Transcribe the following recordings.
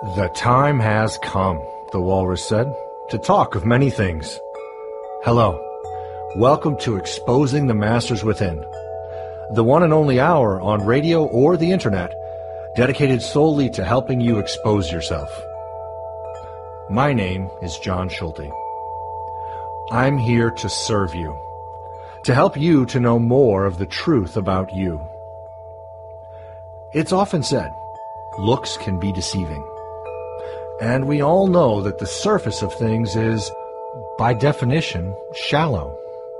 The time has come, the walrus said, to talk of many things. Hello. Welcome to Exposing the Masters Within, the one and only hour on radio or the internet dedicated solely to helping you expose yourself. My name is John Schulte. I'm here to serve you, to help you to know more of the truth about you. It's often said, looks can be deceiving. And we all know that the surface of things is, by definition, shallow.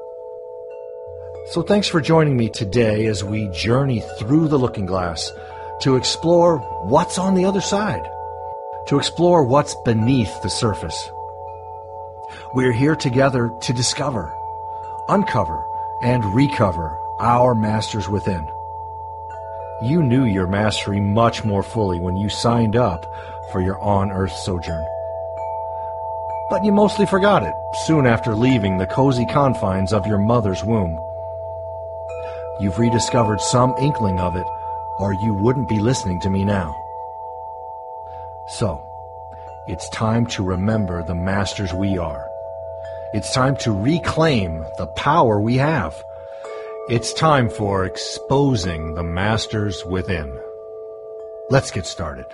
So thanks for joining me today as we journey through the looking glass to explore what's on the other side, to explore what's beneath the surface. We're here together to discover, uncover, and recover our masters within. You knew your mastery much more fully when you signed up for your on-earth sojourn. But you mostly forgot it soon after leaving the cozy confines of your mother's womb. You've rediscovered some inkling of it, or you wouldn't be listening to me now. So, it's time to remember the masters we are. It's time to reclaim the power we have. It's time for Exposing the Masters Within. Let's get started.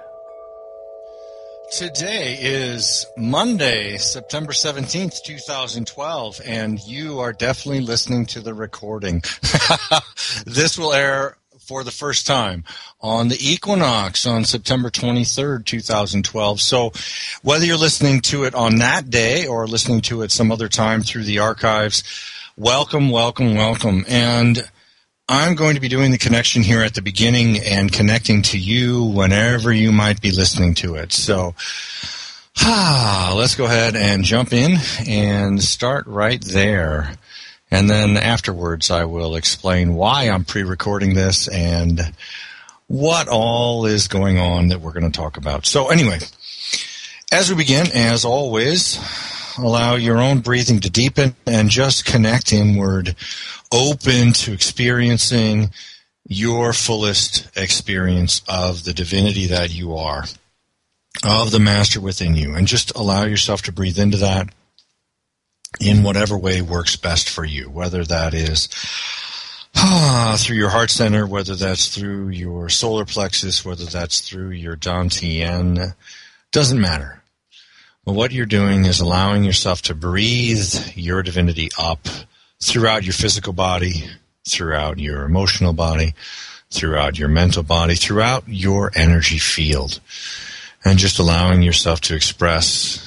Today is Monday, September 17th, 2012, and you are definitely listening to the recording. This will air for the first time on the equinox on September 23rd, 2012. So whether you're listening to it on that day or listening to it some other time through the archives, welcome, welcome, welcome. And I'm going to be doing the connection here at the beginning and connecting to you whenever you might be listening to it. So, let's go ahead and jump in and start right there. And then afterwards I will explain why I'm pre-recording this and what all is going on that we're going to talk about. So anyway, as we begin, as always, allow your own breathing to deepen and just connect inward, open to experiencing your fullest experience of the divinity that you are, of the master within you. And just allow yourself to breathe into that in whatever way works best for you, whether that is through your heart center, whether that's through your solar plexus, whether that's through your Dantian, doesn't matter. But what you're doing is allowing yourself to breathe your divinity up throughout your physical body, throughout your emotional body, throughout your mental body, throughout your energy field, and just allowing yourself to express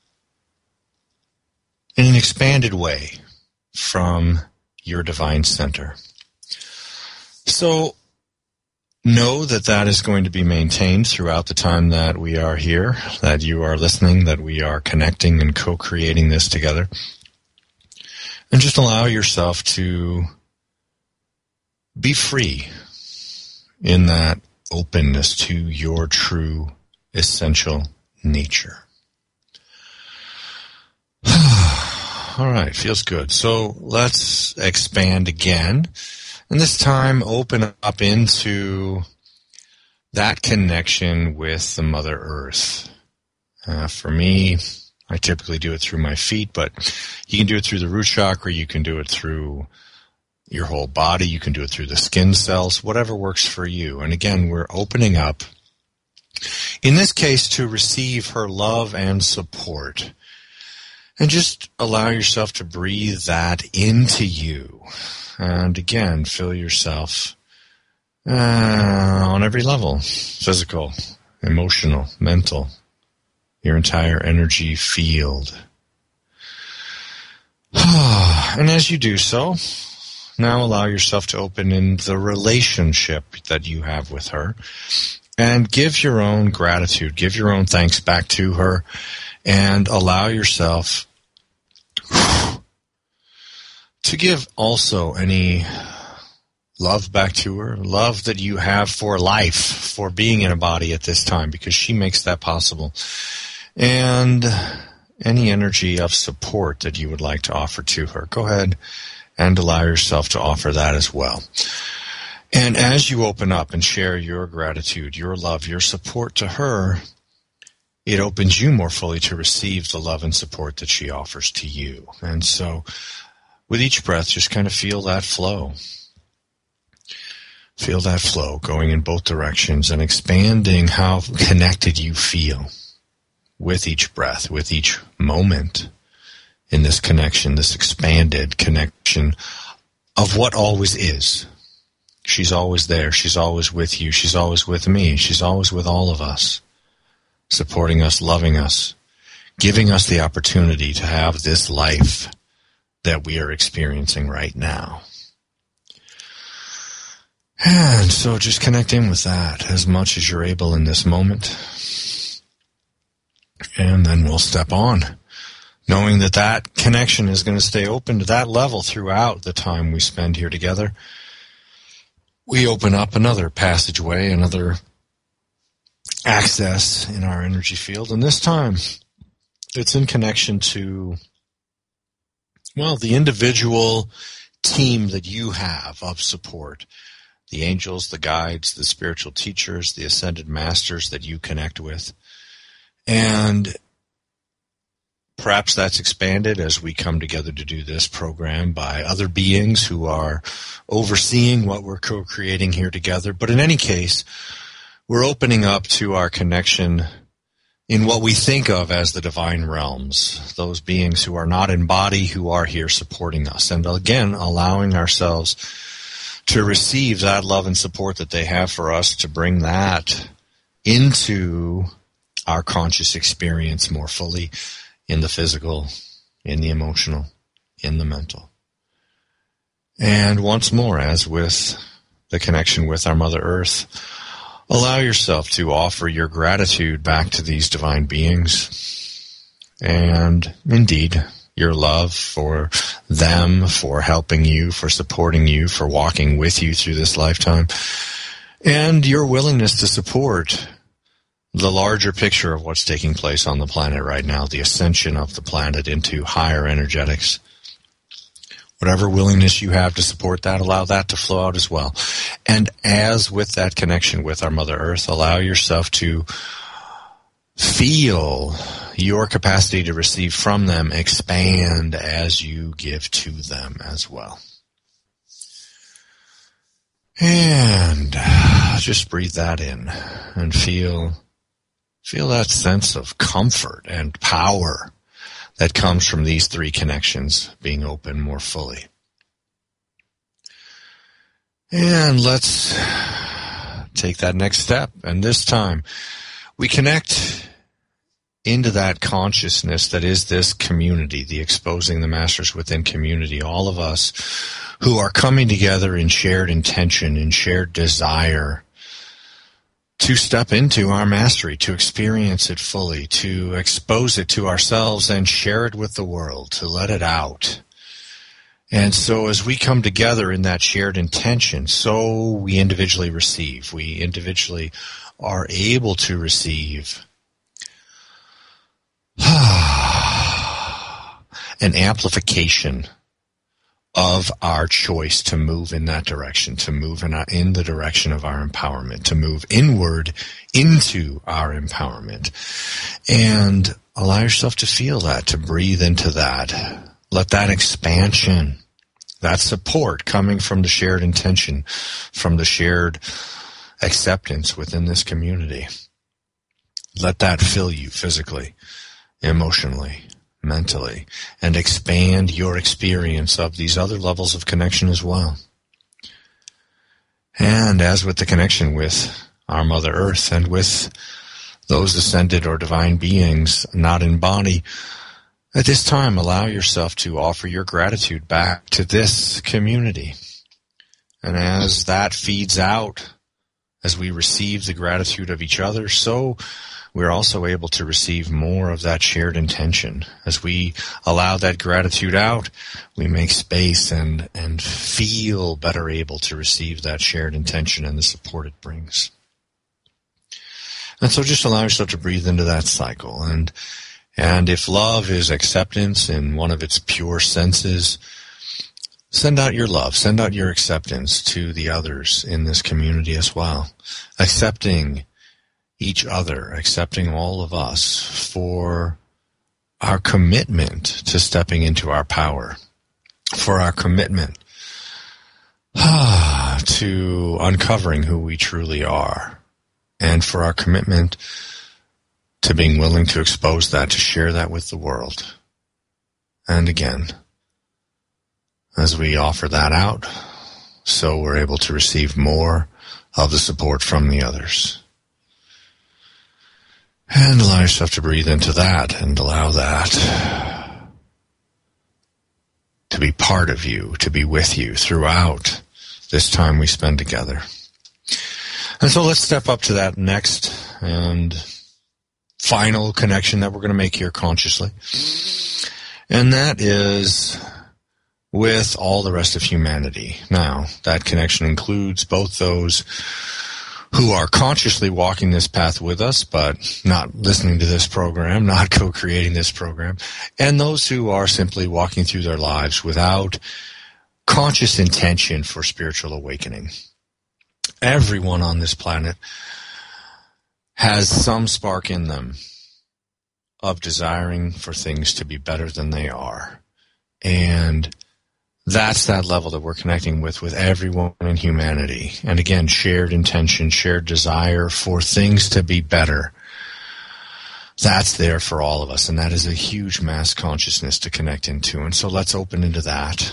in an expanded way from your divine center. So know that that is going to be maintained throughout the time that we are here, that you are listening, that we are connecting and co-creating this together. And just allow yourself to be free in that openness to your true essential nature. All right, feels good. So let's expand again. And this time open up into that connection with the Mother Earth. For me, I typically do it through my feet, but you can do it through the root chakra, you can do it through your whole body, you can do it through the skin cells, whatever works for you. And again, we're opening up, in this case, to receive her love and support. And just allow yourself to breathe that into you. And again, feel yourself on every level, physical, emotional, mental, your entire energy field. And as you do so, now allow yourself to open in the relationship that you have with her and give your own gratitude, give your own thanks back to her, and allow yourself to give also any love back to her, love that you have for life, for being in a body at this time, because she makes that possible. And any energy of support that you would like to offer to her, go ahead and allow yourself to offer that as well. And as you open up and share your gratitude, your love, your support to her, it opens you more fully to receive the love and support that she offers to you. And so with each breath, just kind of feel that flow. Feel that flow going in both directions and expanding how connected you feel with each breath, with each moment in this connection, this expanded connection of what always is. She's always there. She's always with you. She's always with me. She's always with all of us, supporting us, loving us, giving us the opportunity to have this life that we are experiencing right now. And so just connect in with that as much as you're able in this moment. And then we'll step on, knowing that that connection is going to stay open to that level throughout the time we spend here together. We open up another passageway, another access in our energy field. And this time, it's in connection to, well, the individual team that you have of support. The angels, the guides, the spiritual teachers, the ascended masters that you connect with. And perhaps that's expanded as we come together to do this program by other beings who are overseeing what we're co-creating here together. But in any case, we're opening up to our connection in what we think of as the divine realms, those beings who are not in body, who are here supporting us. And again, allowing ourselves to receive that love and support that they have for us, to bring that into our conscious experience more fully in the physical, in the emotional, in the mental. And once more, as with the connection with our Mother Earth, allow yourself to offer your gratitude back to these divine beings, and indeed your love for them, for helping you, for supporting you, for walking with you through this lifetime, and your willingness to support the larger picture of what's taking place on the planet right now, the ascension of the planet into higher energetics. Whatever willingness you have to support that, allow that to flow out as well. And as with that connection with our Mother Earth, allow yourself to feel your capacity to receive from them expand as you give to them as well. And just breathe that in and feel that sense of comfort and power that comes from these three connections being open more fully. And let's take that next step. And this time, we connect into that consciousness that is this community, the Exposing the Masters Within community, all of us who are coming together in shared intention, in shared desire to step into our mastery, to experience it fully, to expose it to ourselves and share it with the world, to let it out. And so as we come together in that shared intention, so we individually receive. We individually are able to receive an amplification of our choice to move in that direction, to move in the direction of our empowerment, to move inward into our empowerment. And allow yourself to feel that, to breathe into that. Let that expansion, that support coming from the shared intention, from the shared acceptance within this community, let that fill you physically, emotionally, mentally, and expand your experience of these other levels of connection as well. And as with the connection with our Mother Earth and with those ascended or divine beings not in body, at this time allow yourself to offer your gratitude back to this community. And as that feeds out, as we receive the gratitude of each other, so we're also able to receive more of that shared intention. As we allow that gratitude out, we make space and feel better able to receive that shared intention and the support it brings. And so just allow yourself to breathe into that cycle. And if love is acceptance in one of its pure senses, send out your love, send out your acceptance to the others in this community as well. Accepting each other, accepting all of us for our commitment to stepping into our power, for our commitment to uncovering who we truly are, and for our commitment to being willing to expose that, to share that with the world. And again, as we offer that out, so we're able to receive more of the support from the others. And allow yourself to breathe into that and allow that to be part of you, to be with you throughout this time we spend together. And so let's step up to that next and final connection that we're going to make here consciously. And that is with all the rest of humanity. Now, that connection includes both those who are consciously walking this path with us, but not listening to this program, not co-creating this program, and those who are simply walking through their lives without conscious intention for spiritual awakening. Everyone on this planet has some spark in them of desiring for things to be better than they are. And that's that level that we're connecting with everyone in humanity. And again, shared intention, shared desire for things to be better. That's there for all of us, and that is a huge mass consciousness to connect into. And so let's open into that.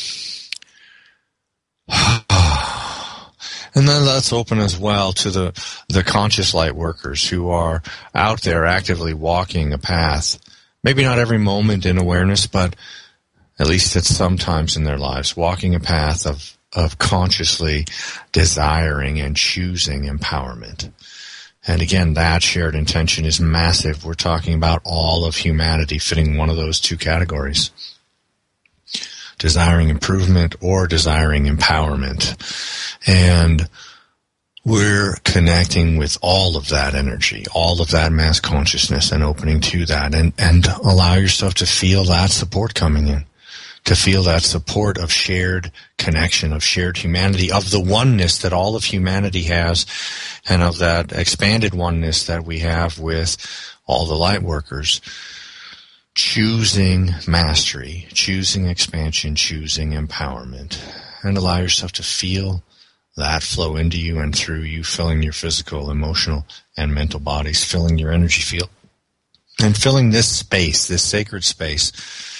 And then let's open as well to the conscious light workers who are out there actively walking a path. Maybe not every moment in awareness, but at least at some times in their lives, walking a path of consciously desiring and choosing empowerment. And again, that shared intention is massive. We're talking about all of humanity fitting one of those two categories. Desiring improvement or desiring empowerment. And we're connecting with all of that energy, all of that mass consciousness, and opening to that, and allow yourself to feel that support coming in. To feel that support of shared connection, of shared humanity, of the oneness that all of humanity has, and of that expanded oneness that we have with all the light workers. Choosing mastery, choosing expansion, choosing empowerment. And allow yourself to feel that flow into you and through you, filling your physical, emotional, and mental bodies, filling your energy field, and filling this space, this sacred space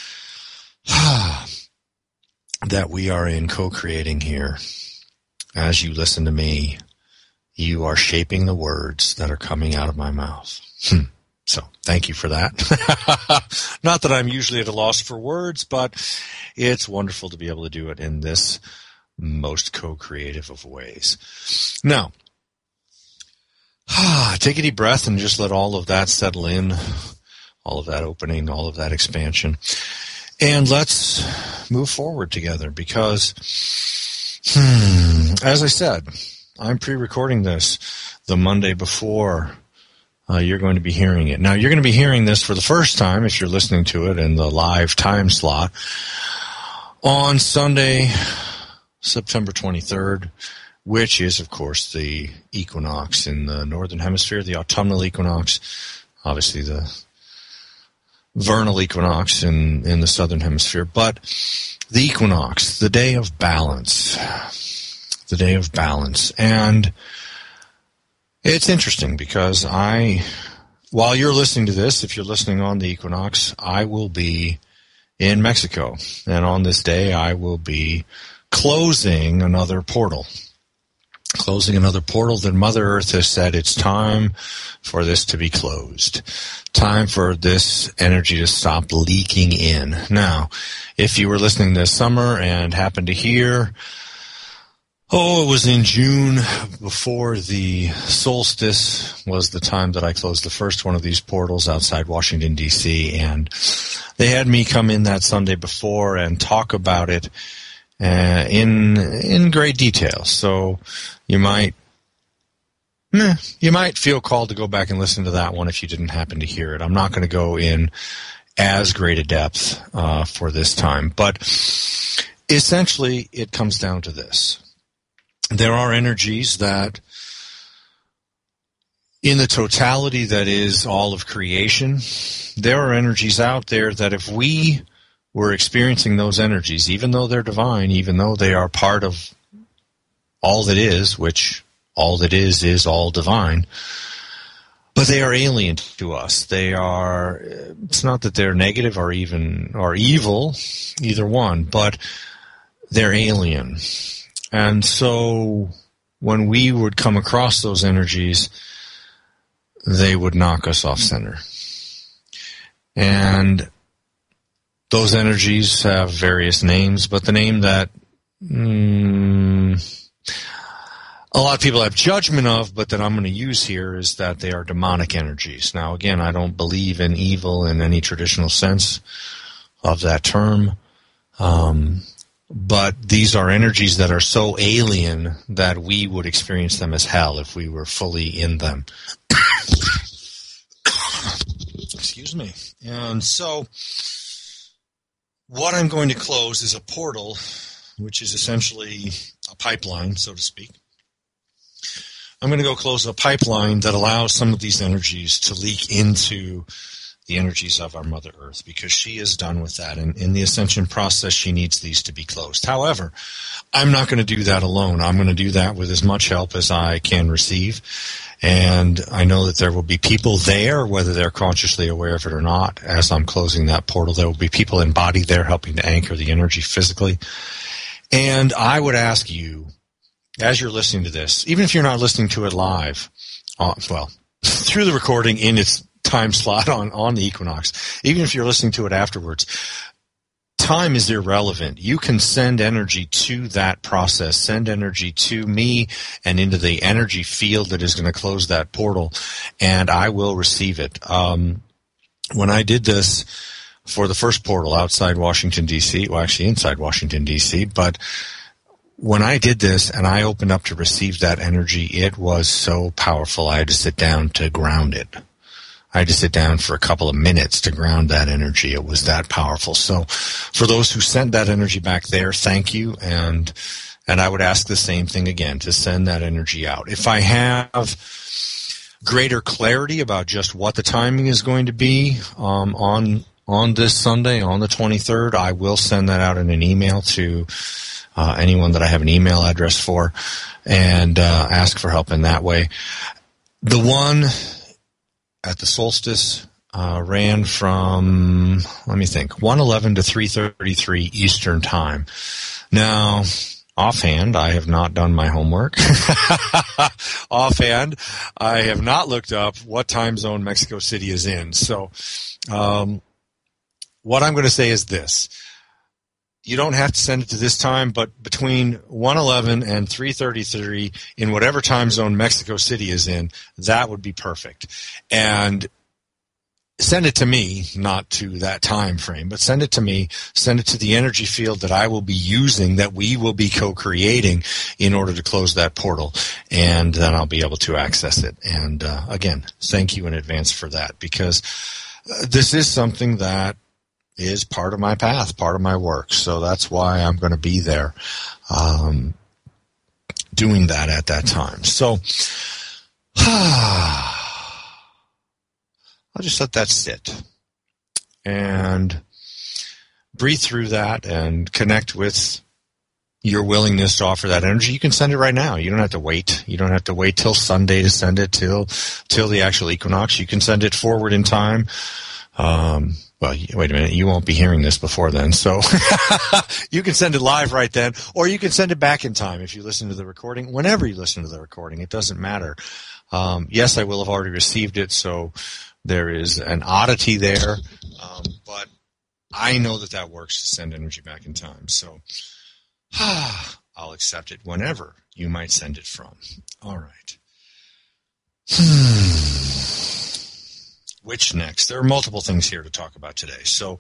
that we are in co-creating here. As you listen to me, you are shaping the words that are coming out of my mouth. So thank you for that. Not that I'm usually at a loss for words, but it's wonderful to be able to do it in this most co-creative of ways. Now, take a deep breath and just let all of that settle in, all of that opening, all of that expansion. And let's move forward together because, as I said, I'm pre-recording this the Monday before you're going to be hearing it. Now, you're going to be hearing this for the first time, if you're listening to it in the live time slot, on Sunday, September 23rd, which is, of course, the equinox in the northern hemisphere, the autumnal equinox, obviously the vernal equinox in the southern hemisphere, but the equinox, the day of balance, the day of balance. And it's interesting because while you're listening to this, if you're listening on the equinox, I will be in Mexico. And on this day, I will be closing another portal. Closing another portal that Mother Earth has said it's time for this to be closed. Time for this energy to stop leaking in. Now, if you were listening this summer and happened to hear, it was in June before the solstice was the time that I closed the first one of these portals outside Washington, D.C., and they had me come in that Sunday before and talk about it in great detail. So you might feel called to go back and listen to that one if you didn't happen to hear it. I'm not going to go in as great a depth for this time, but essentially it comes down to this. There are energies that in the totality that is all of creation, there are energies out there that if we were experiencing those energies, even though they're divine, even though they are part of all that is, which all that is all divine, but they are alien to us. They are, it's not that they're negative or even, or evil, either one, but they're alien. And so when we would come across those energies, they would knock us off center. And those energies have various names, but the name that a lot of people have judgment of, but that I'm going to use here, is that they are demonic energies. Now, again, I don't believe in evil in any traditional sense of that term, but these are energies that are so alien that we would experience them as hell if we were fully in them. Excuse me. And so what I'm going to close is a portal, which is essentially a pipeline, so to speak. I'm going to go close a pipeline that allows some of these energies to leak into the energies of our Mother Earth, because she is done with that. And in the ascension process, she needs these to be closed. However, I'm not going to do that alone. I'm going to do that with as much help as I can receive. And I know that there will be people there, whether they're consciously aware of it or not. As I'm closing that portal, there will be people embodied there helping to anchor the energy physically. And I would ask you, as you're listening to this, even if you're not listening to it live, through the recording in its time slot on the equinox, even if you're listening to it afterwards, time is irrelevant. You can send energy to that process, send energy to me and into the energy field that is going to close that portal, and I will receive it. When I did this for the first portal outside Washington, D.C., well, actually inside Washington, D.C., but when I did this and I opened up to receive that energy, it was so powerful I had to sit down to ground it. I had to sit down for a couple of minutes to ground that energy. It was that powerful. So for those who sent that energy back there, thank you. And I would ask the same thing again, to send that energy out. If I have greater clarity about just what the timing is going to be on this Sunday, on the 23rd, I will send that out in an email to anyone that I have an email address for, and ask for help in that way. The one at the solstice ran from, 1:11 to 3:33 Eastern Time. Now, offhand, I have not done my homework. Offhand, I have not looked up what time zone Mexico City is in. So what I'm going to say is this. You don't have to send it to this time, but between 1:11 and 3:33 in whatever time zone Mexico City is in, that would be perfect. And send it to me, not to that time frame, but send it to me, send it to the energy field that I will be using, that we will be co-creating in order to close that portal, and then I'll be able to access it. And again, thank you in advance for that, because this is something that is part of my path, part of my work. So that's why I'm going to be there doing that at that time. So I'll just let that sit and breathe through that and connect with your willingness to offer that energy. You can send it right now. You don't have to wait. You don't have to wait till Sunday to send it, till the actual equinox. You can send it forward in time. Well, wait a minute, you won't be hearing this before then, so you can send it live right then, or you can send it back in time if you listen to the recording. Whenever you listen to the recording, it doesn't matter. Yes, I will have already received it, so there is an oddity there, but I know that works to send energy back in time, so I'll accept it whenever you might send it from. All right. Which next? There are multiple things here to talk about today. So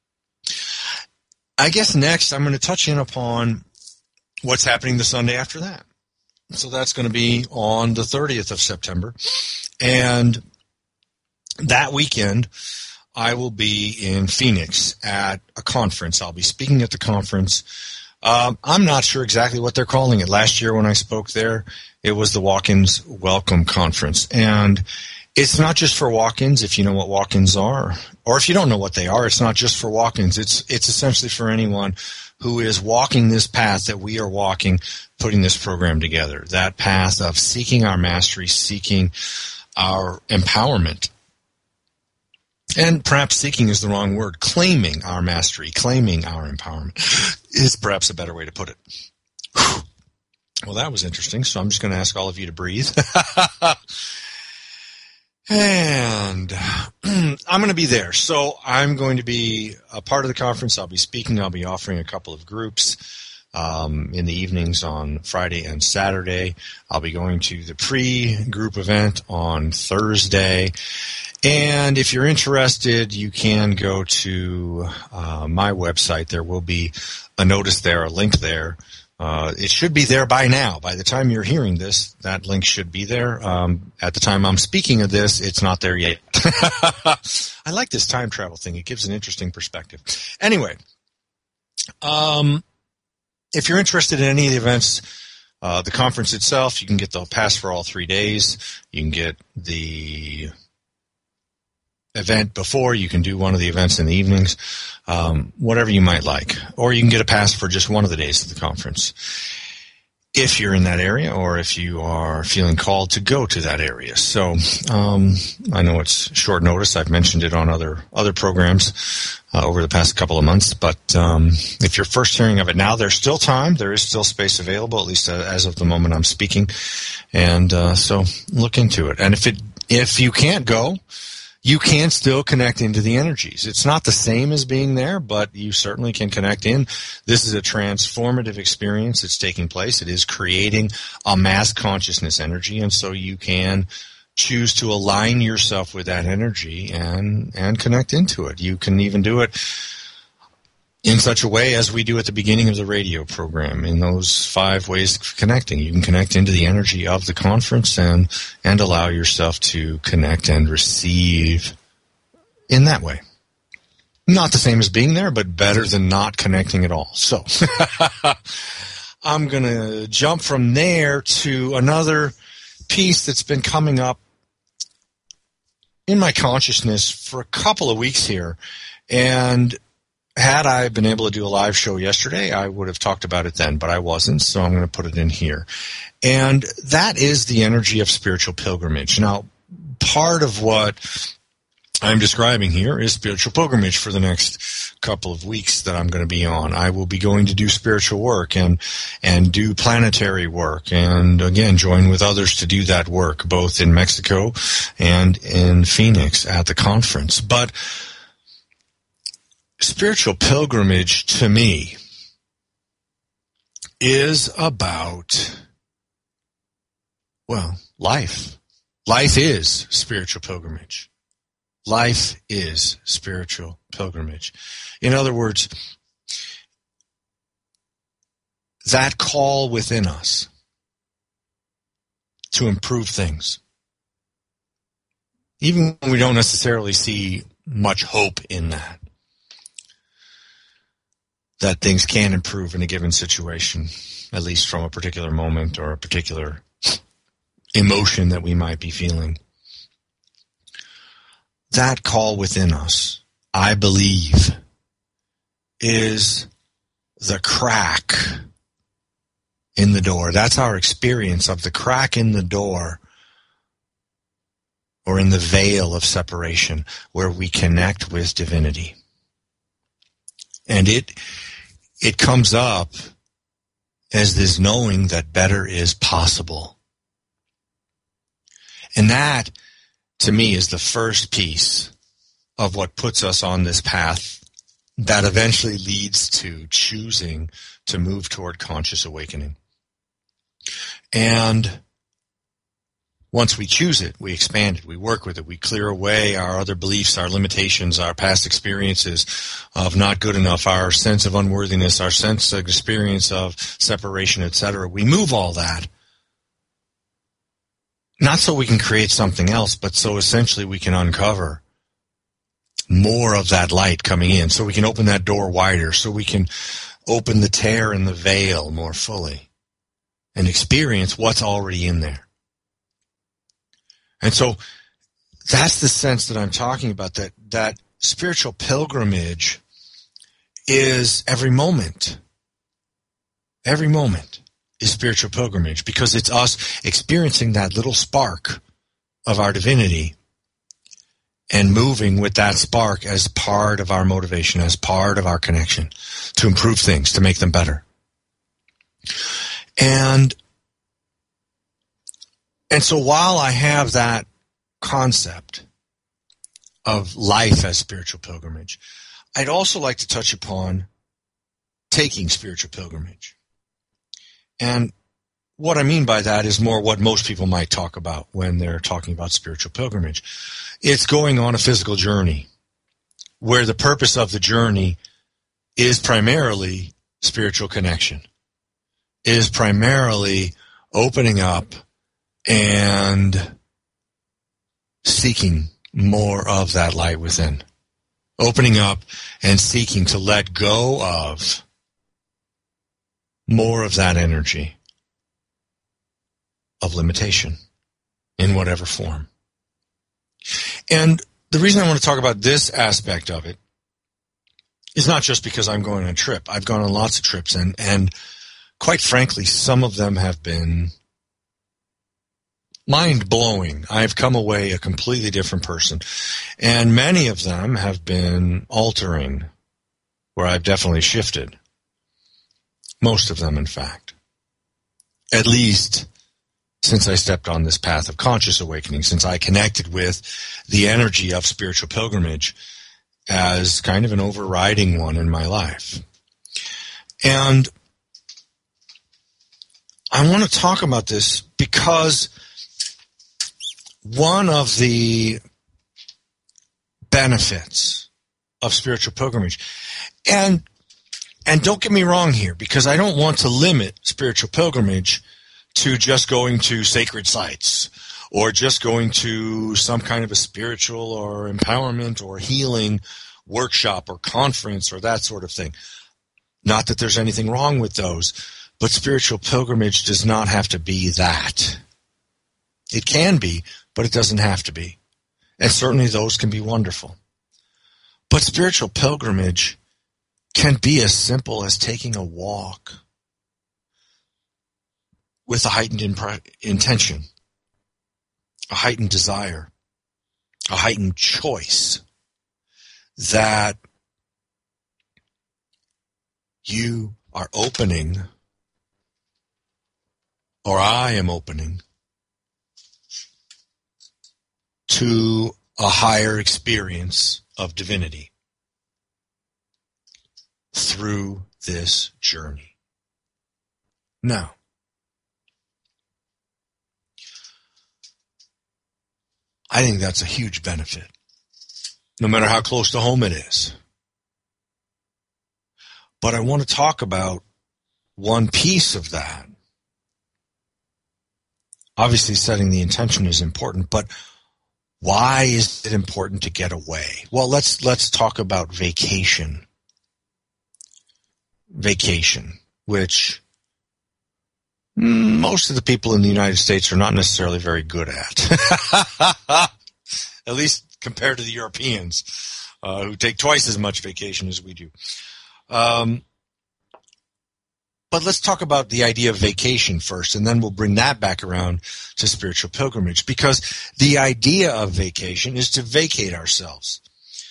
I guess next I'm going to touch in upon what's happening the Sunday after that. So that's going to be on the 30th of September. And that weekend I will be in Phoenix at a conference. I'll be speaking at the conference I'm not sure exactly what they're calling it. Last year when I spoke there, it was the Walk-ins Welcome Conference. And it's not just for walk-ins, if you know what walk-ins are. Or if you don't know what they are, it's not just for walk-ins. It's essentially for anyone who is walking this path that we are walking, putting this program together. That path of seeking our mastery, seeking our empowerment. And perhaps seeking is the wrong word. Claiming our mastery, claiming our empowerment is perhaps a better way to put it. Whew. Well, that was interesting, so I'm just going to ask all of you to breathe. And I'm going to be there. So I'm going to be a part of the conference. I'll be speaking. I'll be offering a couple of groups in the evenings on Friday and Saturday. I'll be going to the pre-group event on Thursday. And if you're interested, you can go to my website. There will be a notice there, a link there. It should be there by now. By the time you're hearing this, that link should be there. At the time I'm speaking of this, it's not there yet. I like this time travel thing. It gives an interesting perspective. Anyway, if you're interested in any of the events, the conference itself, you can get the pass for all 3 days. You can get the event before. You can do one of the events in the evenings, whatever you might like. Or you can get a pass for just one of the days of the conference if you're in that area or if you are feeling called to go to that area. So I know it's short notice. I've mentioned it on other programs over the past couple of months. But if you're first hearing of it now, there's still time. There is still space available, at least as of the moment I'm speaking. And so look into it. And if you can't go, you can still connect into the energies. It's not the same as being there, but you certainly can connect in. This is a transformative experience that's taking place. It is creating a mass consciousness energy, and so you can choose to align yourself with that energy and connect into it. You can even do it in such a way as we do at the beginning of the radio program, in those 5 ways of connecting. You can connect into the energy of the conference and allow yourself to connect and receive in that way. Not the same as being there, but better than not connecting at all. So I'm going to jump from there to another piece that's been coming up in my consciousness for a couple of weeks here. And had I been able to do a live show yesterday, I would have talked about it then, but I wasn't, so I'm going to put it in here. And that is the energy of spiritual pilgrimage. Now, part of what I'm describing here is spiritual pilgrimage for the next couple of weeks that I'm going to be on. I will be going to do spiritual work and do planetary work, and again, join with others to do that work, both in Mexico and in Phoenix at the conference. But spiritual pilgrimage, to me, is about, well, life. Life is spiritual pilgrimage. Life is spiritual pilgrimage. In other words, that call within us to improve things, even when we don't necessarily see much hope in that things can improve in a given situation, at least from a particular moment or a particular emotion that we might be feeling. That call within us, I believe, is the crack in the door. That's our experience of the crack in the door, or in the veil of separation, where we connect with divinity. And it comes up as this knowing that better is possible. And that, to me, is the first piece of what puts us on this path that eventually leads to choosing to move toward conscious awakening. And once we choose it, we expand it, we work with it, we clear away our other beliefs, our limitations, our past experiences of not good enough, our sense of unworthiness, our sense of experience of separation, etc. We move all that, not so we can create something else, but so essentially we can uncover more of that light coming in, so we can open that door wider, so we can open the tear in the veil more fully and experience what's already in there. And so that's the sense that I'm talking about, that spiritual pilgrimage is every moment. Every moment is spiritual pilgrimage because it's us experiencing that little spark of our divinity and moving with that spark as part of our motivation, as part of our connection to improve things, to make them better. And so while I have that concept of life as spiritual pilgrimage, I'd also like to touch upon taking spiritual pilgrimage. And what I mean by that is more what most people might talk about when they're talking about spiritual pilgrimage. It's going on a physical journey where the purpose of the journey is primarily spiritual connection, is primarily opening up and seeking more of that light within. Opening up and seeking to let go of more of that energy of limitation in whatever form. And the reason I want to talk about this aspect of it is not just because I'm going on a trip. I've gone on lots of trips, and quite frankly, some of them have been mind-blowing. I've come away a completely different person. And many of them have been altering, where I've definitely shifted. Most of them, in fact. At least since I stepped on this path of conscious awakening, since I connected with the energy of spiritual pilgrimage as kind of an overriding one in my life. And I want to talk about this because one of the benefits of spiritual pilgrimage, and don't get me wrong here, because I don't want to limit spiritual pilgrimage to just going to sacred sites or just going to some kind of a spiritual or empowerment or healing workshop or conference or that sort of thing. Not that there's anything wrong with those, but spiritual pilgrimage does not have to be that. It can be, but it doesn't have to be. And certainly those can be wonderful. But spiritual pilgrimage can be as simple as taking a walk with a heightened intention, a heightened desire, a heightened choice that you are opening, or I am opening, to a higher experience of divinity through this journey. Now, I think that's a huge benefit, no matter how close to home it is. But I want to talk about one piece of that. Obviously, setting the intention is important, but why is it important to get away? Well, let's talk about vacation. Vacation, which most of the people in the United States are not necessarily very good at. At least compared to the Europeans, who take twice as much vacation as we do. But let's talk about the idea of vacation first, and then we'll bring that back around to spiritual pilgrimage, because the idea of vacation is to vacate ourselves.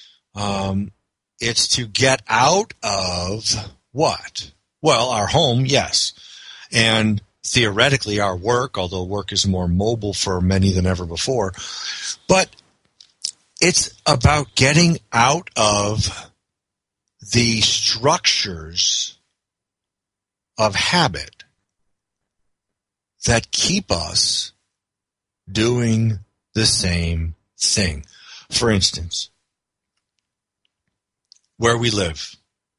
It's to get out of what? Well, our home, yes. And theoretically our work, although work is more mobile for many than ever before. But it's about getting out of the structures of habit that keep us doing the same thing. For instance, where we live.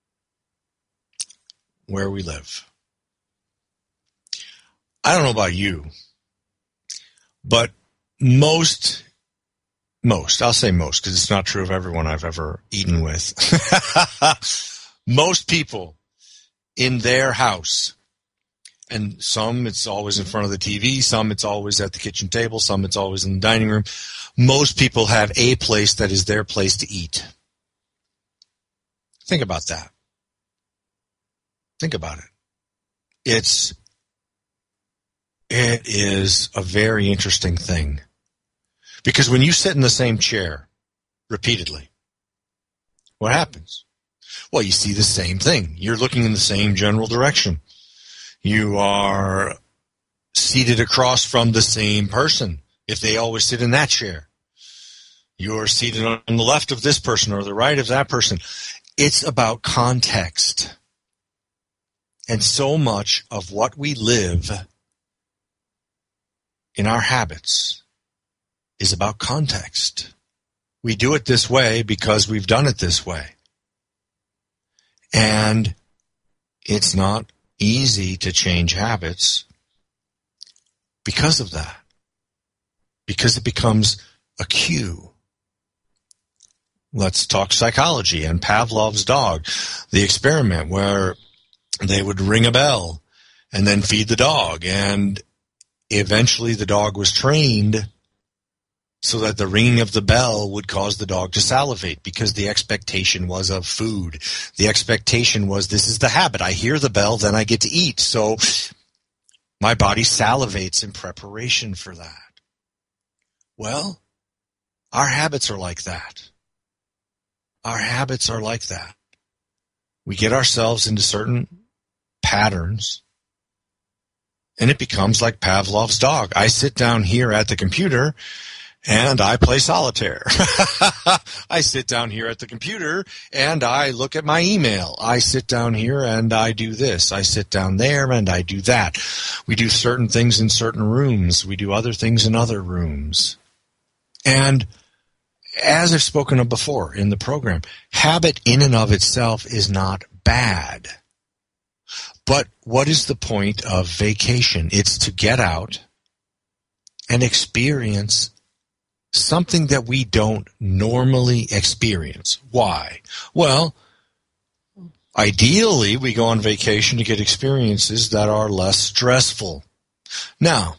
I don't know about you, but most, I'll say most, because it's not true of everyone I've ever eaten with. Most people in their house. And some it's always in front of the TV, some it's always at the kitchen table, some it's always in the dining room. Most people have a place that is their place to eat. Think about that. Think about it. It is a very interesting thing. Because when you sit in the same chair repeatedly, what happens? Well, you see the same thing. You're looking in the same general direction. You are seated across from the same person if they always sit in that chair. You're seated on the left of this person or the right of that person. It's about context. And so much of what we live in our habits is about context. We do it this way because we've done it this way. And it's not easy to change habits because of that. Because it becomes a cue. Let's talk psychology and Pavlov's dog. The experiment where they would ring a bell and then feed the dog. And eventually the dog was trained so that the ringing of the bell would cause the dog to salivate because the expectation was of food. The expectation was, this is the habit. I hear the bell, then I get to eat. So my body salivates in preparation for that. Well, our habits are like that. Our habits are like that. We get ourselves into certain patterns, and it becomes like Pavlov's dog. I sit down here at the computer, and I play solitaire. I sit down here at the computer, and I look at my email. I sit down here, and I do this. I sit down there, and I do that. We do certain things in certain rooms. We do other things in other rooms. And as I've spoken of before in the program, habit in and of itself is not bad. But what is the point of vacation? It's to get out and experience something that we don't normally experience. Why? Well, ideally, we go on vacation to get experiences that are less stressful. Now,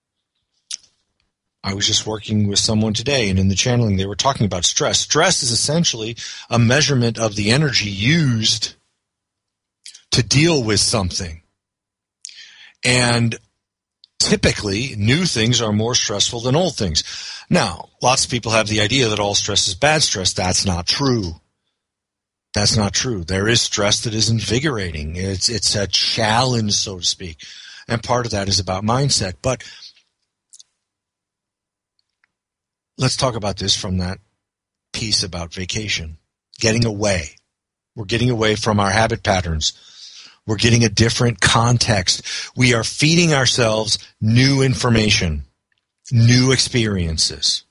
I was just working with someone today, and in the channeling, they were talking about stress. Stress is essentially a measurement of the energy used to deal with something. And typically, new things are more stressful than old things. Now, lots of people have the idea that all stress is bad stress. That's not true. That's not true. There is stress that is invigorating. It's a challenge, so to speak. And part of that is about mindset. But let's talk about this from that piece about vacation. Getting away. We're getting away from our habit patterns. We're getting a different context. We are feeding ourselves new information, new experiences.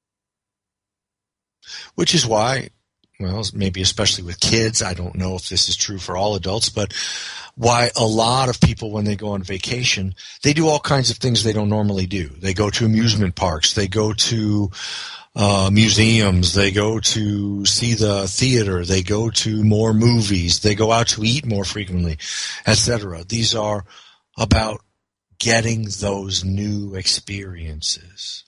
Which is why, well, maybe especially with kids, I don't know if this is true for all adults, but why a lot of people, when they go on vacation, they do all kinds of things they don't normally do. They go to amusement parks. They go to museums. They go to see the theater. They go to more movies. They go out to eat more frequently, etc. These are about getting those new experiences,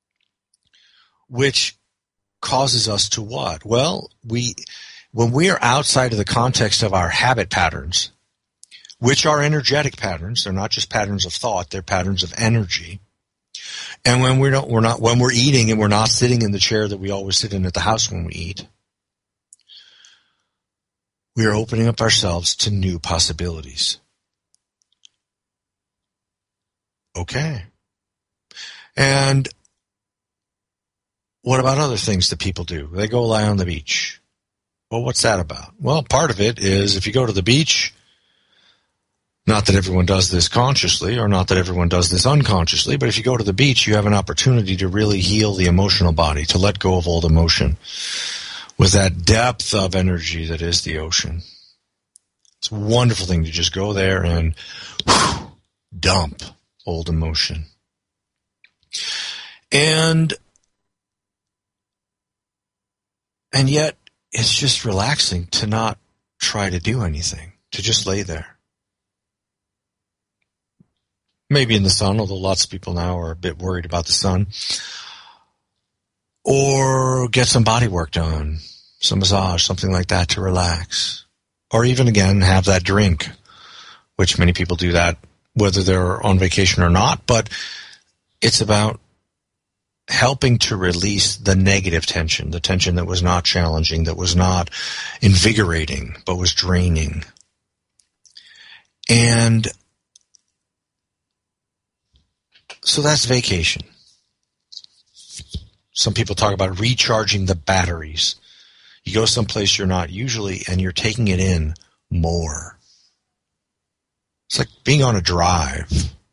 which causes us to what? Well, when we are outside of the context of our habit patterns, which are energetic patterns, they're not just patterns of thought, they're patterns of energy. And when when we're eating and we're not sitting in the chair that we always sit in at the house when we eat, we are opening up ourselves to new possibilities. Okay. And what about other things that people do? They go lie on the beach. Well, what's that about? Well, part of it is if you go to the beach, not that everyone does this consciously or not that everyone does this unconsciously, but if you go to the beach, you have an opportunity to really heal the emotional body, to let go of old emotion with that depth of energy that is the ocean. It's a wonderful thing to just go there and dump old emotion. And yet, it's just relaxing to not try to do anything, to just lay there. Maybe in the sun, although lots of people now are a bit worried about the sun. Or get some body work done, some massage, something like that to relax. Or even, again, have that drink, which many people do that whether they're on vacation or not. But it's about helping to release the negative tension, the tension that was not challenging, that was not invigorating, but was draining. And so that's vacation. Some people talk about recharging the batteries. You go someplace you're not usually, and you're taking it in more. It's like being on a drive.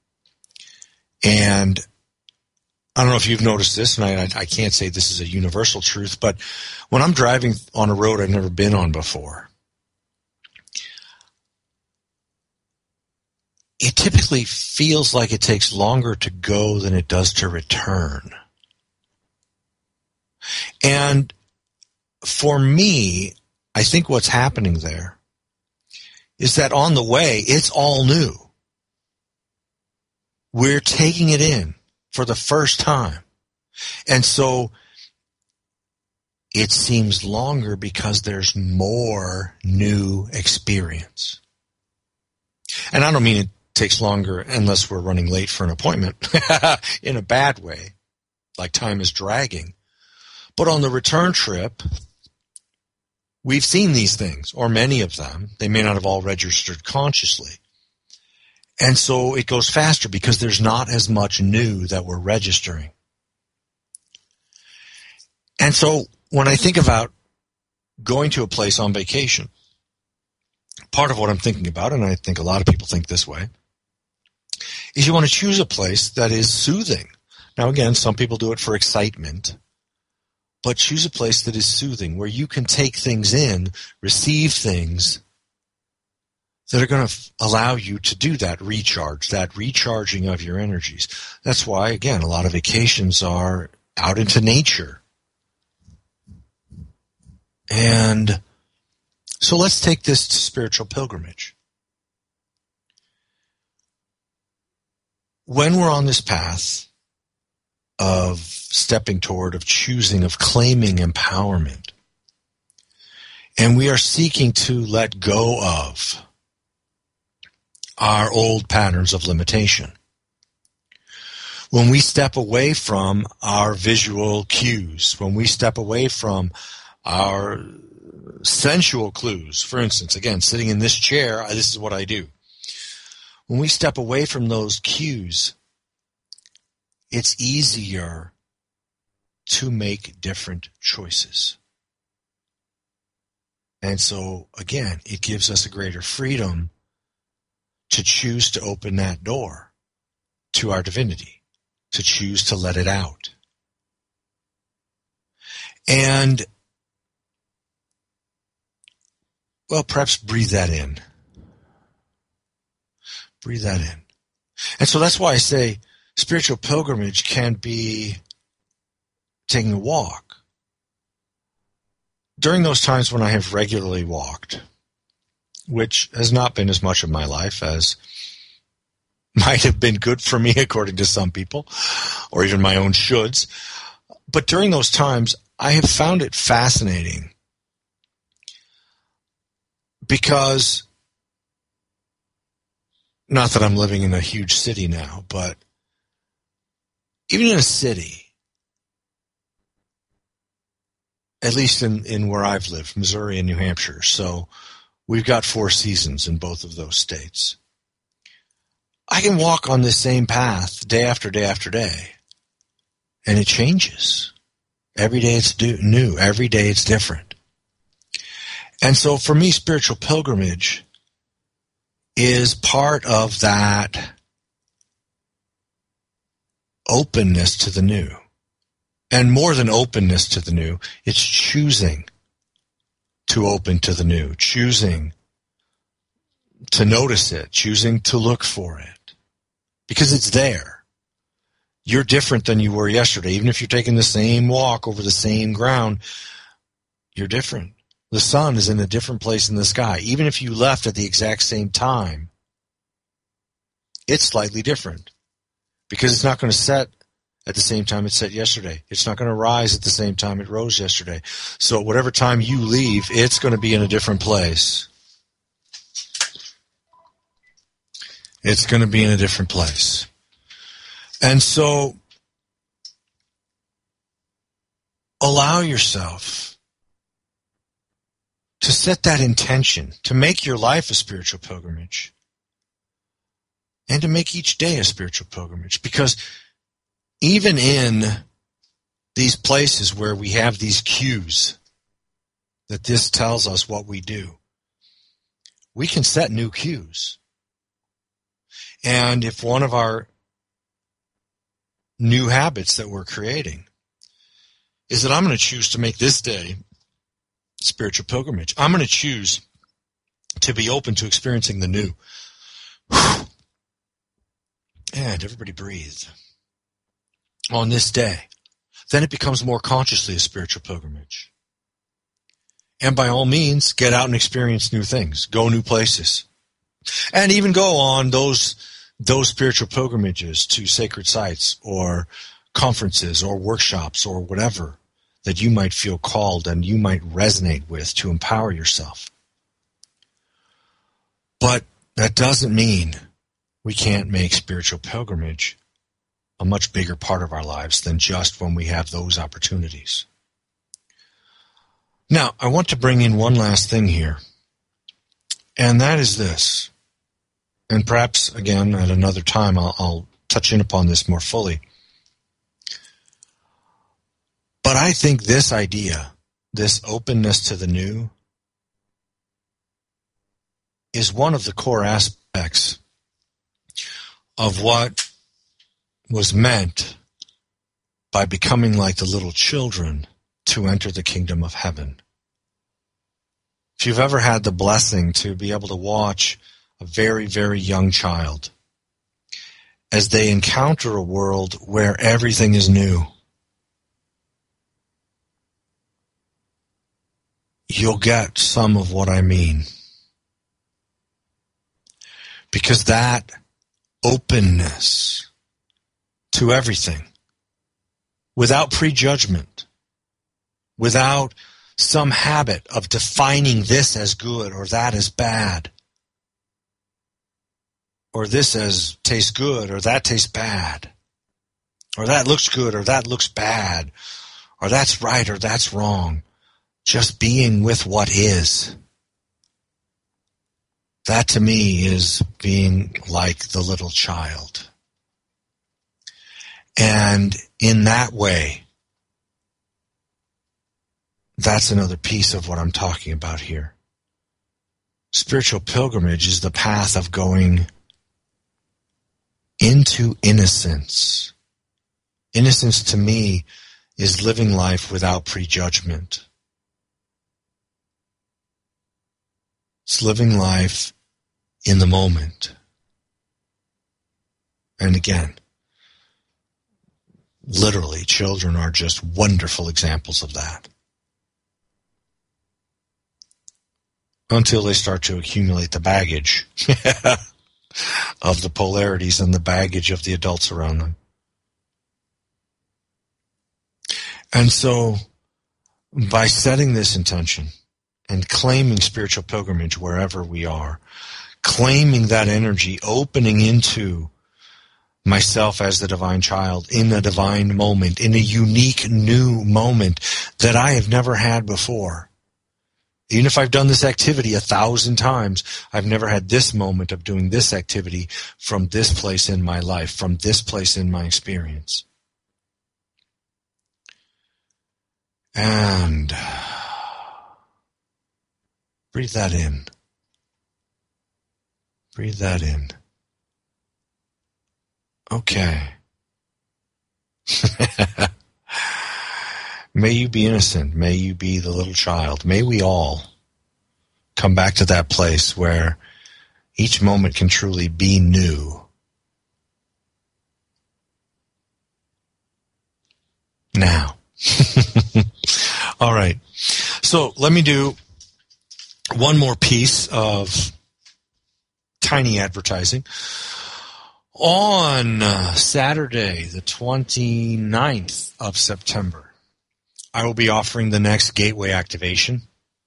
And I don't know if you've noticed this, and I can't say this is a universal truth, but when I'm driving on a road I've never been on before, it typically feels like it takes longer to go than it does to return. And for me, I think what's happening there is that on the way, it's all new. We're taking it in for the first time. And so it seems longer because there's more new experience. And I don't mean it takes longer unless we're running late for an appointment in a bad way, like time is dragging. But on the return trip, we've seen these things, or many of them. They may not have all registered consciously. And so it goes faster because there's not as much new that we're registering. And so when I think about going to a place on vacation, part of what I'm thinking about, and I think a lot of people think this way, is you want to choose a place that is soothing. Now again, some people do it for excitement, but choose a place that is soothing, where you can take things in, receive things that are going to allow you to do that recharge, that recharging of your energies. That's why, again, a lot of vacations are out into nature. And so let's take this to spiritual pilgrimage. When we're on this path of stepping toward, of choosing, of claiming empowerment, and we are seeking to let go of our old patterns of limitation. When we step away from our visual cues, when we step away from our sensual clues, for instance, again, sitting in this chair, this is what I do. When we step away from those cues, it's easier to make different choices. And so, again, it gives us a greater freedom to choose to open that door to our divinity, to choose to let it out. And, well, perhaps breathe that in. Breathe that in. And so that's why I say spiritual pilgrimage can be taking a walk. During those times when I have regularly walked, which has not been as much of my life as might have been good for me according to some people, or even my own shoulds. But during those times, I have found it fascinating because, not that I'm living in a huge city now, but even in a city, at least in where I've lived, Missouri and New Hampshire, so we've got 4 seasons in both of those states. I can walk on this same path day after day after day, and it changes. Every day it's new. Every day it's different. And so for me, spiritual pilgrimage is part of that openness to the new. And more than openness to the new, it's choosing to open to the new, choosing to notice it, choosing to look for it, because it's there. You're different than you were yesterday. Even if you're taking the same walk over the same ground, you're different. The sun is in a different place in the sky. Even if you left at the exact same time, it's slightly different because it's not going to set at the same time it set yesterday. It's not going to rise at the same time it rose yesterday. So whatever time you leave, it's going to be in a different place. It's going to be in a different place. And so allow yourself to set that intention, to make your life a spiritual pilgrimage, and to make each day a spiritual pilgrimage. Because even in these places where we have these cues that this tells us what we do, we can set new cues. And if one of our new habits that we're creating is that I'm going to choose to make this day spiritual pilgrimage. I'm going to choose to be open to experiencing the new. And everybody breathe. On this day, then it becomes more consciously a spiritual pilgrimage. And by all means, get out and experience new things. Go new places. And even go on those spiritual pilgrimages to sacred sites or conferences or workshops or whatever that you might feel called and you might resonate with to empower yourself. But that doesn't mean we can't make spiritual pilgrimage a much bigger part of our lives than just when we have those opportunities. Now, I want to bring in one last thing here, and that is this. And perhaps, again, at another time, I'll touch in upon this more fully. But I think this idea, this openness to the new, is one of the core aspects of what was meant by becoming like the little children to enter the kingdom of heaven. If you've ever had the blessing to be able to watch a very, very young child as they encounter a world where everything is new, you'll get some of what I mean. Because that openness to everything, without prejudgment, without some habit of defining this as good or that as bad, or this as tastes good or that tastes bad, or that looks good or that looks bad, or that's right or that's wrong. Just being with what is. That to me is being like the little child. And in that way, that's another piece of what I'm talking about here. Spiritual pilgrimage is the path of going into innocence. Innocence to me is living life without prejudgment. It's living life in the moment. And again, literally, children are just wonderful examples of that. Until they start to accumulate the baggage of the polarities and the baggage of the adults around them. And so, by setting this intention and claiming spiritual pilgrimage wherever we are, claiming that energy, opening into myself as the divine child in a divine moment, in a unique new moment that I have never had before. Even if I've done this activity 1,000 times, I've never had this moment of doing this activity from this place in my life, from this place in my experience. And breathe that in. Breathe that in. Okay. May you be innocent. May you be the little child. May we all come back to that place where each moment can truly be new. Now. All right. So let me do one more piece of tiny advertising. On Saturday, the 29th of September, I will be offering the next Gateway activation.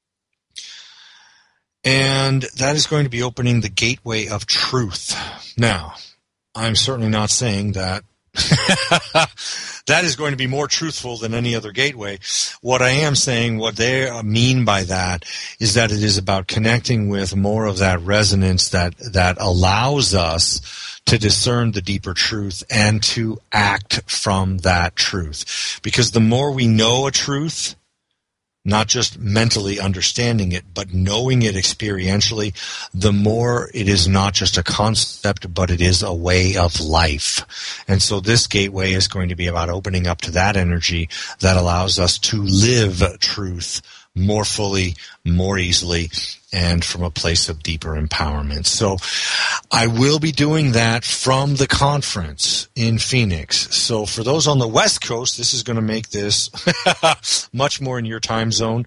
And that is going to be opening the Gateway of Truth. Now, I'm certainly not saying that that is going to be more truthful than any other gateway. What I am saying, what they mean by that, is that it is about connecting with more of that resonance that allows us to discern the deeper truth and to act from that truth. Because the more we know a truth, not just mentally understanding it, but knowing it experientially, the more it is not just a concept, but it is a way of life. And so this gateway is going to be about opening up to that energy that allows us to live truth more fully, more easily, and from a place of deeper empowerment. So I will be doing that from the conference in Phoenix. So for those on the West Coast, this is going to make this much more in your time zone.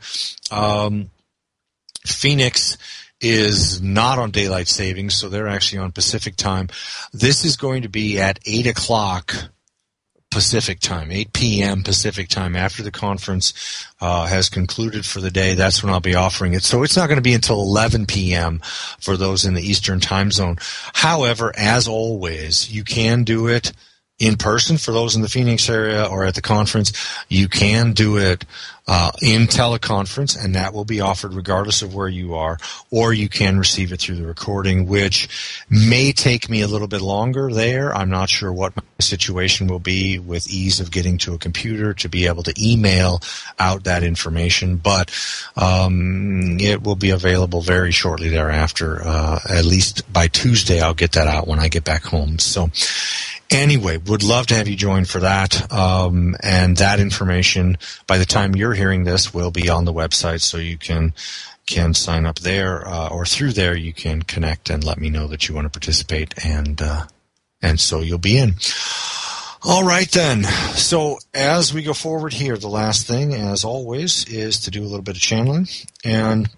Phoenix is not on daylight savings, so they're actually on Pacific time. This is going to be at 8 o'clock Pacific time, 8 p.m. Pacific time, after the conference has concluded for the day. That's when I'll be offering it. So it's not going to be until 11 p.m. for those in the Eastern time zone. However, as always, you can do it in person for those in the Phoenix area or at the conference. You can do it in teleconference, and that will be offered regardless of where you are, or you can receive it through the recording, which may take me a little bit longer there. I'm not sure what my situation will be with ease of getting to a computer to be able to email out that information, but it will be available very shortly thereafter. At least by Tuesday, I'll get that out when I get back home. So anyway, would love to have you join for that. And that information, by the time you're hearing this, will be on the website, so you can sign up there, or through there you can connect and let me know that you want to participate, and so you'll be in. All right then. So as we go forward here, the last thing, as always, is to do a little bit of channeling, and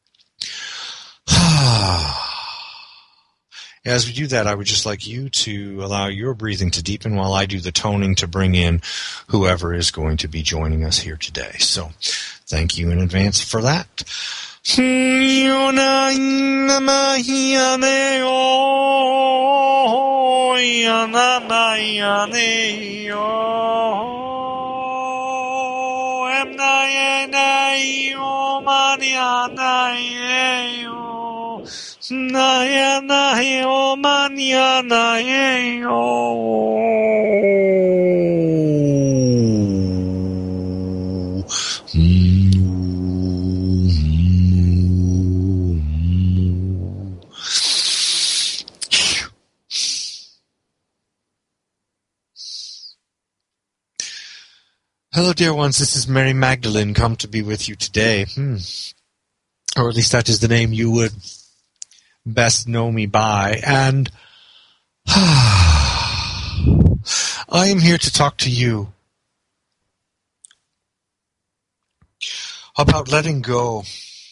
as we do that, I would just like you to allow your breathing to deepen while I do the toning to bring in whoever is going to be joining us here today. So thank you in advance for that. Hello, dear ones. This is Mary Magdalene, come to be with you today. Or at least that is the name you would best know me by. And I am here to talk to you about letting go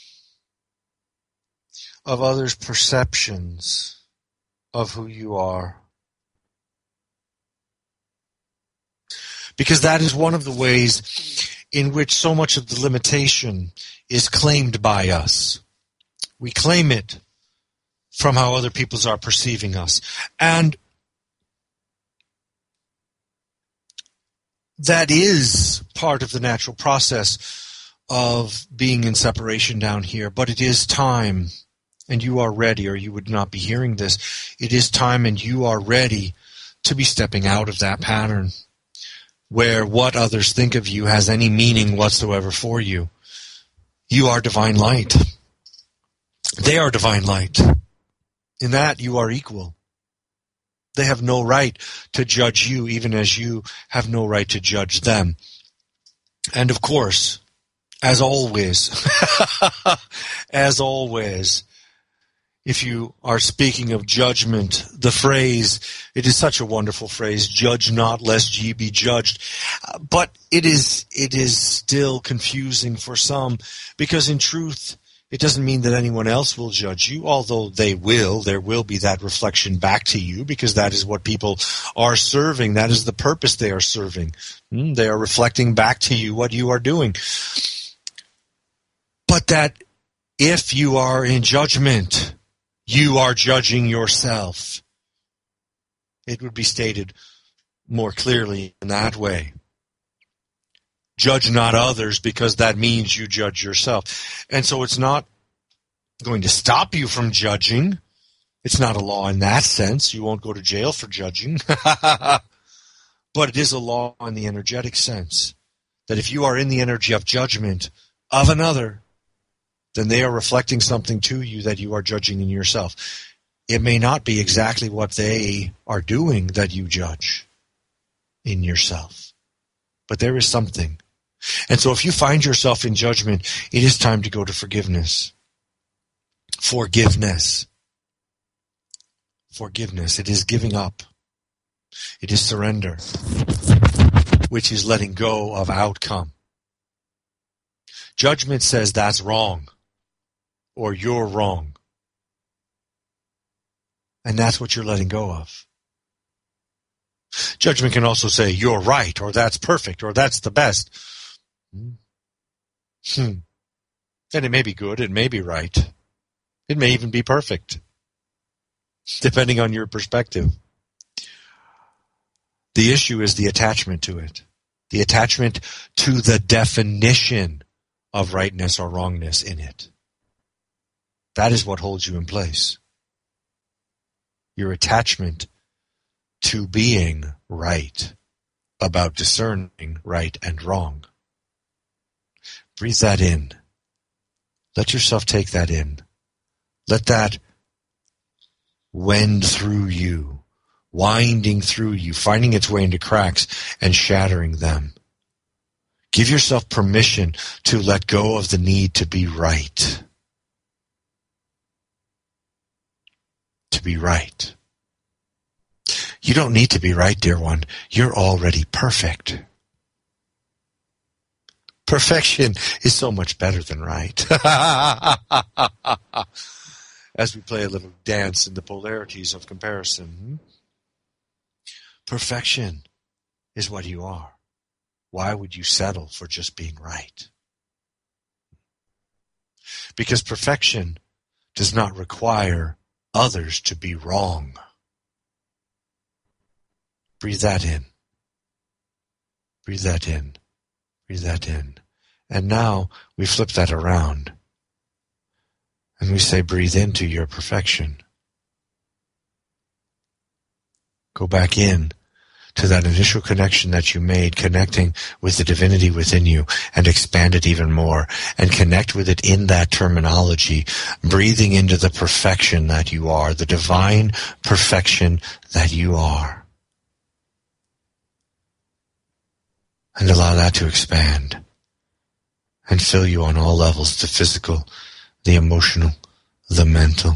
of others' perceptions of who you are. Because that is one of the ways in which so much of the limitation is claimed by us. We claim it from how other people are perceiving us. And that is part of the natural process of being in separation down here. But it is time, and you are ready, or you would not be hearing this. It is time, and you are ready to be stepping out of that pattern where what others think of you has any meaning whatsoever for you. You are divine light. They are divine light. In that, you are equal. They have no right to judge you, even as you have no right to judge them. And of course, as always, if you are speaking of judgment, the phrase, it is such a wonderful phrase, judge not lest ye be judged. But it is still confusing for some, because in truth, It doesn't mean that anyone else will judge you, although they will. There will be that reflection back to you, because that is what people are serving. That is the purpose they are serving. They are reflecting back to you what you are doing. But that if you are in judgment, you are judging yourself. It would be stated more clearly in that way. Judge not others, because that means you judge yourself. And so it's not going to stop you from judging. It's not a law in that sense. You won't go to jail for judging. But it is a law in the energetic sense, that if you are in the energy of judgment of another, then they are reflecting something to you that you are judging in yourself. It may not be exactly what they are doing that you judge in yourself, but there is something. And so if you find yourself in judgment, it is time to go to forgiveness. Forgiveness. Forgiveness. It is giving up. It is surrender, which is letting go of outcome. Judgment says that's wrong, or you're wrong. And that's what you're letting go of. Judgment can also say you're right, or that's perfect, or that's the best. And it may be good, it may be right. It may even be perfect, depending on your perspective. The issue is the attachment to it. The attachment to the definition of rightness or wrongness in it. That is what holds you in place. Your attachment to being right, about discerning right and wrong. Breathe that in. Let yourself take that in. Let that wend through you, winding through you, finding its way into cracks and shattering them. Give yourself permission to let go of the need to be right. To be right. You don't need to be right, dear one. You're already perfect. Perfection is so much better than right. As we play a little dance in the polarities of comparison. Perfection is what you are. Why would you settle for just being right? Because perfection does not require others to be wrong. Breathe that in. Breathe that in. Breathe that in. And now we flip that around. And we say, breathe into your perfection. Go back in to that initial connection that you made, connecting with the divinity within you, and expand it even more, and connect with it in that terminology, breathing into the perfection that you are, the divine perfection that you are. And allow that to expand and fill you on all levels, the physical, the emotional, the mental.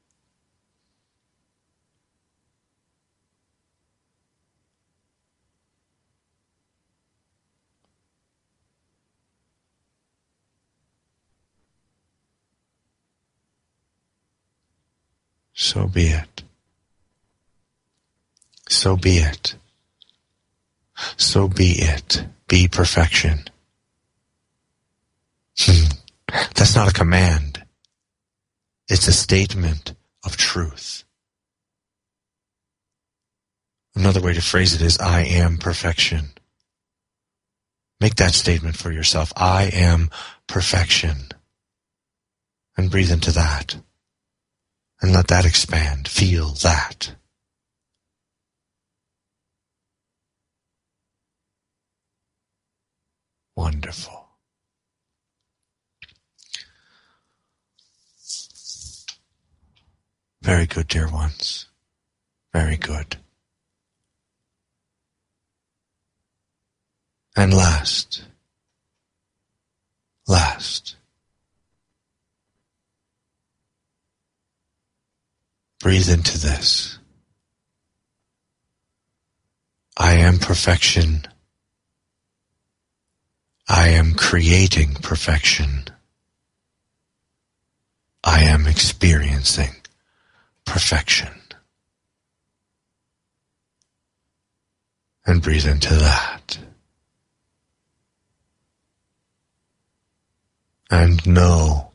So be it. So be it. So be it. Be perfection. That's not a command. It's a statement of truth. Another way to phrase it is, I am perfection. Make that statement for yourself. I am perfection. And breathe into that. And let that expand. Feel that. Wonderful. Very good, dear ones. Very good. And last. Breathe into this. I am perfection. I am creating perfection. I am experiencing perfection. And breathe into that. And know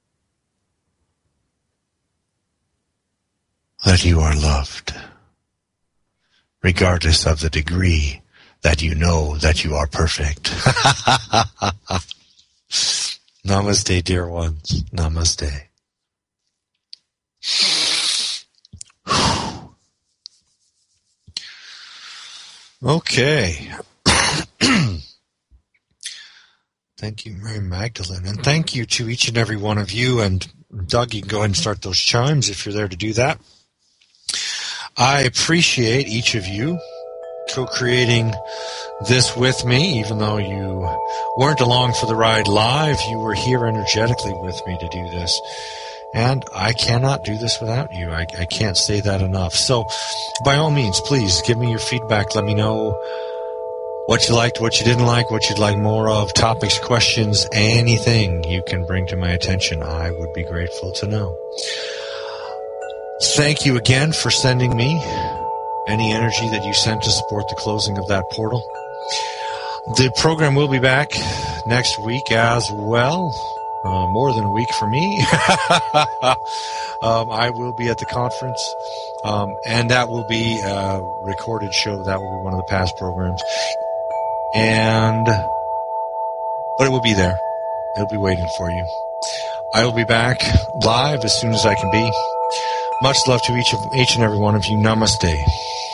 that you are loved, regardless of the degree that you know that you are perfect. Namaste, dear ones. Namaste. Okay. Thank you, Mary Magdalene. And thank you to each and every one of you. And Doug, you can go ahead and start those chimes if you're there to do that. I appreciate each of you co-creating this with me, even though you weren't along for the ride live. You were here energetically with me to do this. And I cannot do this without you. I can't say that enough. So by all means, please give me your feedback. Let me know what you liked, what you didn't like, what you'd like more of, topics, questions, anything you can bring to my attention. I would be grateful to know. Thank you again for sending me any energy that you sent to support the closing of that portal. The program will be back next week as well. More than a week for me. I will be at the conference, and that will be a recorded show. That will be one of the past programs. But it will be there. It'll be waiting for you. I will be back live as soon as I can be. Much love to each and every one of you. Namaste.